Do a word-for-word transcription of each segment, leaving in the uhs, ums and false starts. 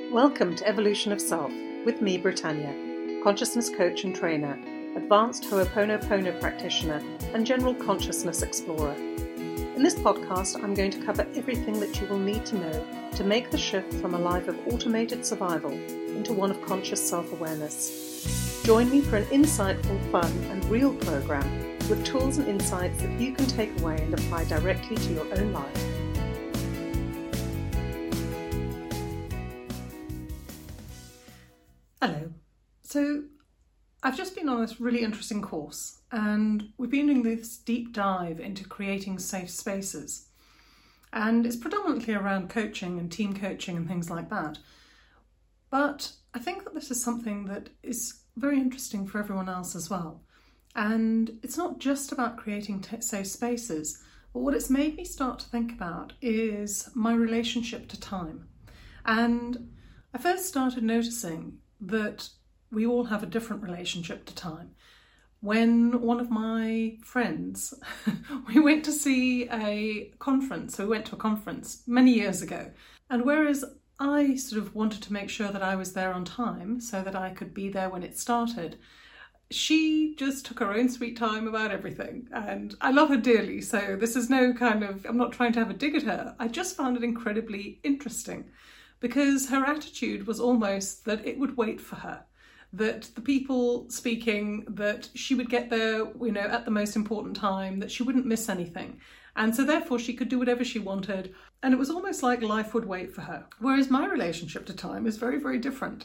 Welcome to Evolution of Self with me, Britannia, consciousness coach and trainer, advanced Ho'oponopono practitioner, and general consciousness explorer. In this podcast, I'm going to cover everything that you will need to know to make the shift from a life of automated survival into one of conscious self-awareness. Join me for an insightful, fun, and real program with tools and insights that you can take away and apply directly to your own life. Hello. So I've just been on this really interesting course and we've been doing this deep dive into creating safe spaces. And it's predominantly around coaching and team coaching and things like that. But I think that this is something that is very interesting for everyone else as well. And it's not just about creating t- safe spaces, but what it's made me start to think about is my relationship to time. And I first started noticing that we all have a different relationship to time. When one of my friends, we went to see a conference, so we went to a conference many years ago, and whereas I sort of wanted to make sure that I was there on time so that I could be there when it started, she just took her own sweet time about everything, and I love her dearly, so this is no kind of, I'm not trying to have a dig at her. I just found it incredibly interesting because her attitude was almost that it would wait for her, that the people speaking, that she would get there, you know, at the most important time, that she wouldn't miss anything. And so therefore she could do whatever she wanted. And it was almost like life would wait for her. Whereas my relationship to time is very, very different.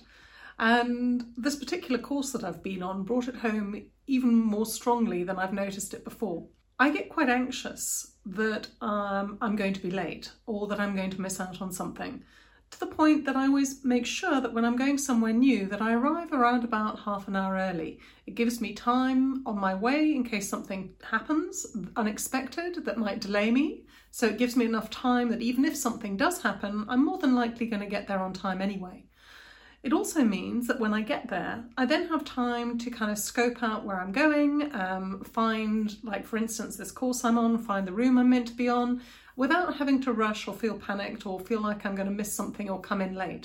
And this particular course that I've been on brought it home even more strongly than I've noticed it before. I get quite anxious that um, I'm going to be late or that I'm going to miss out on something, to the point that I always make sure that when I'm going somewhere new that I arrive around about half an hour early. It gives me time on my way in case something happens unexpected that might delay me. So it gives me enough time that even if something does happen, I'm more than likely going to get there on time anyway. It also means that when I get there, I then have time to kind of scope out where I'm going, um, find, like for instance, this course I'm on, find the room I'm meant to be on, without having to rush or feel panicked or feel like I'm going to miss something or come in late.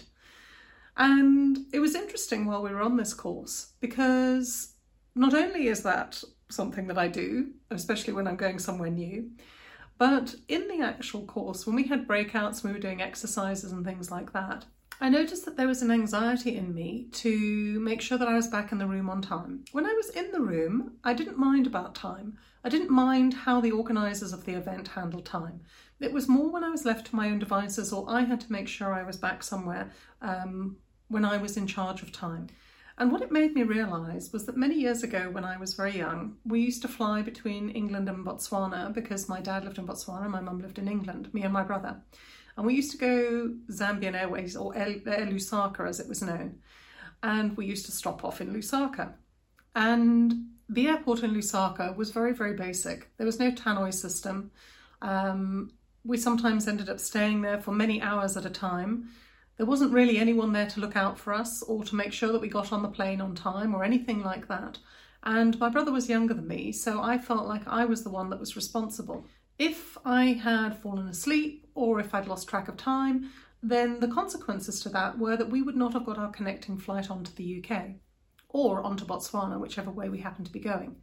And it was interesting while we were on this course, because not only is that something that I do, especially when I'm going somewhere new, but in the actual course, when we had breakouts, when we were doing exercises and things like that, I noticed that there was an anxiety in me to make sure that I was back in the room on time. When I was in the room, I didn't mind about time. I didn't mind how the organisers of the event handled time. It was more when I was left to my own devices or I had to make sure I was back somewhere um, when I was in charge of time. And what it made me realise was that many years ago when I was very young, we used to fly between England and Botswana because my dad lived in Botswana, my mum lived in England, me and my brother. And we used to go Zambian Airways, or Air, Air Lusaka as it was known. And we used to stop off in Lusaka. And the airport in Lusaka was very, very basic. There was no tannoy system. Um, we sometimes ended up staying there for many hours at a time. There wasn't really anyone there to look out for us or to make sure that we got on the plane on time or anything like that. And my brother was younger than me, so I felt like I was the one that was responsible. If I had fallen asleep or if I'd lost track of time, then the consequences to that were that we would not have got our connecting flight onto the U K or onto Botswana, whichever way we happened to be going.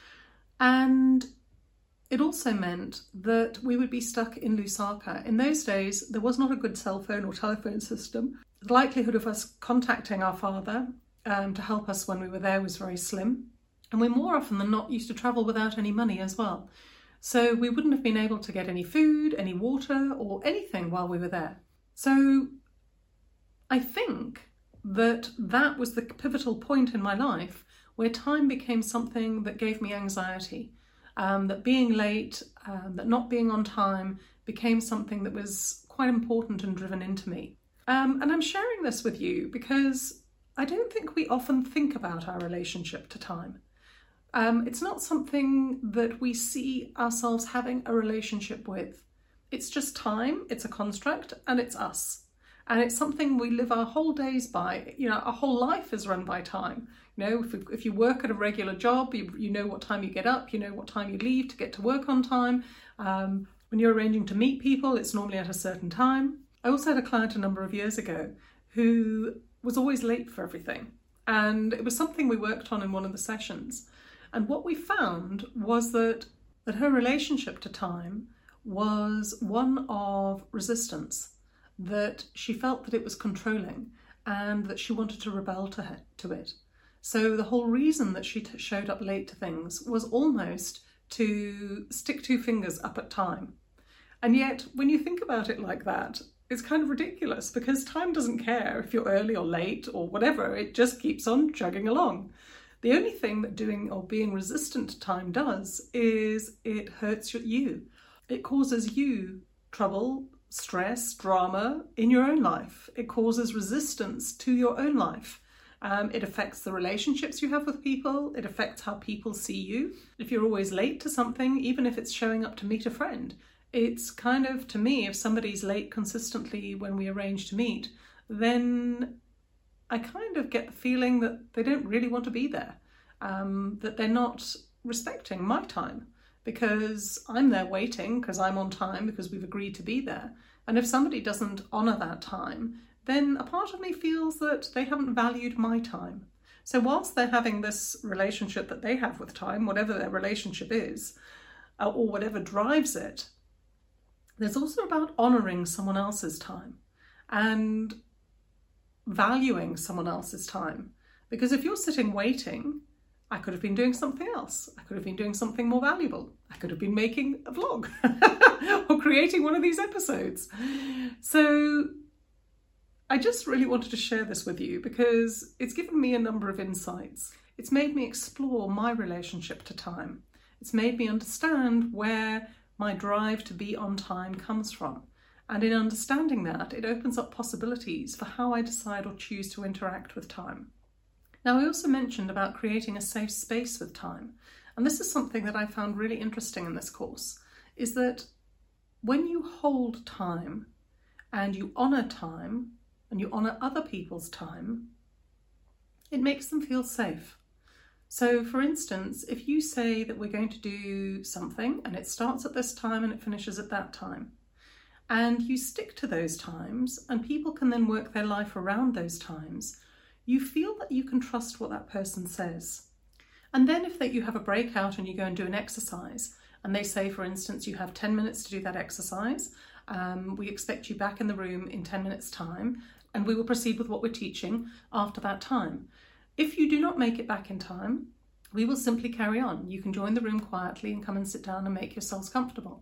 And it also meant that we would be stuck in Lusaka. In those days, there was not a good cell phone or telephone system. The likelihood of us contacting our father um, to help us when we were there was very slim. And we more often than not used to travel without any money as well. So we wouldn't have been able to get any food, any water, or anything while we were there. So I think that that was the pivotal point in my life where time became something that gave me anxiety. Um, that being late, um, that not being on time became something that was quite important and driven into me. Um, and I'm sharing this with you because I don't think we often think about our relationship to time. Um, it's not something that we see ourselves having a relationship with. It's just time, it's a construct, and it's us. And it's something we live our whole days by. You know, our whole life is run by time. You know, if, if you work at a regular job, you, you know what time you get up, you know what time you leave to get to work on time. Um, when you're arranging to meet people, it's normally at a certain time. I also had a client a number of years ago who was always late for everything. And it was something we worked on in one of the sessions. And what we found was that, that her relationship to time was one of resistance, that she felt that it was controlling and that she wanted to rebel to, her, to it. So the whole reason that she t- showed up late to things was almost to stick two fingers up at time. And yet, when you think about it like that, it's kind of ridiculous, because time doesn't care if you're early or late or whatever. It just keeps on chugging along. The only thing that doing or being resistant to time does is it hurts you. It causes you trouble, stress, drama in your own life. It causes resistance to your own life. Um, it affects the relationships you have with people. It affects how people see you. If you're always late to something, even if it's showing up to meet a friend, it's kind of, to me, if somebody's late consistently when we arrange to meet, then I kind of get the feeling that they don't really want to be there, um, that they're not respecting my time, because I'm there waiting because I'm on time because we've agreed to be there. And if somebody doesn't honour that time, then a part of me feels that they haven't valued my time. So whilst they're having this relationship that they have with time, whatever their relationship is, uh, or whatever drives it, there's also about honouring someone else's time and valuing someone else's time. Because if you're sitting waiting, I could have been doing something else. I could have been doing something more valuable. I could have been making a vlog or creating one of these episodes. So I just really wanted to share this with you because it's given me a number of insights. It's made me explore my relationship to time. It's made me understand where my drive to be on time comes from. And in understanding that, it opens up possibilities for how I decide or choose to interact with time. Now, I also mentioned about creating a safe space with time. And this is something that I found really interesting in this course, is that when you hold time and you honour time and you honour other people's time, it makes them feel safe. So, for instance, if you say that we're going to do something and it starts at this time and it finishes at that time, and you stick to those times and people can then work their life around those times, you feel that you can trust what that person says. And then if that you have a breakout and you go and do an exercise, and they say, for instance, you have ten minutes to do that exercise, um, we expect you back in the room in ten minutes time, and we will proceed with what we're teaching after that time. If you do not make it back in time, we will simply carry on. You can join the room quietly and come and sit down and make yourselves comfortable.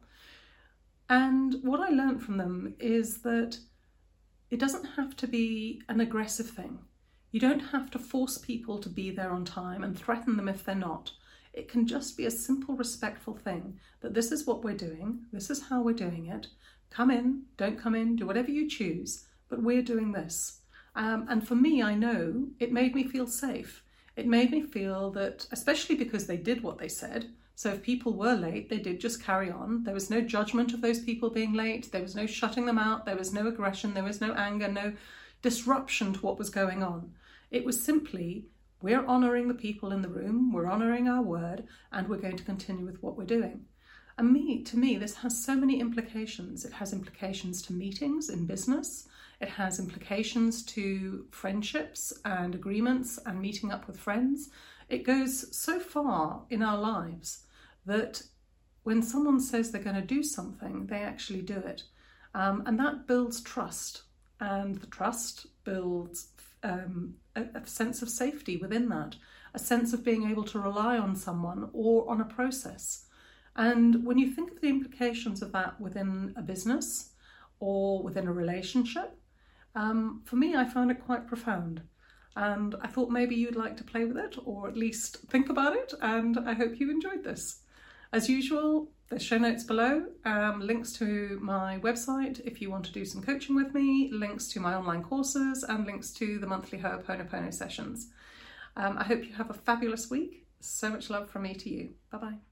And what I learned from them is that it doesn't have to be an aggressive thing. You don't have to force people to be there on time and threaten them if they're not. It can just be a simple, respectful thing that this is what we're doing, this is how we're doing it. Come in, don't come in, do whatever you choose, but we're doing this. Um, and for me, I know it made me feel safe. It made me feel that, especially because they did what they said, so if people were late, they did just carry on. There was no judgment of those people being late. There was no shutting them out. There was no aggression. There was no anger, no disruption to what was going on. It was simply, we're honouring the people in the room, we're honouring our word, and we're going to continue with what we're doing. And me, to me, this has so many implications. It has implications to meetings in business. It has implications to friendships and agreements and meeting up with friends. It goes so far in our lives that when someone says they're going to do something, they actually do it. Um, and that builds trust. And the trust builds um, a, a sense of safety within that, a sense of being able to rely on someone or on a process. And when you think of the implications of that within a business or within a relationship, um, for me, I found it quite profound. And I thought maybe you'd like to play with it or at least think about it. And I hope you enjoyed this. As usual, there's show notes below, um, links to my website if you want to do some coaching with me, links to my online courses, and links to the monthly Ho'oponopono sessions. Um, I hope you have a fabulous week. So much love from me to you. Bye-bye.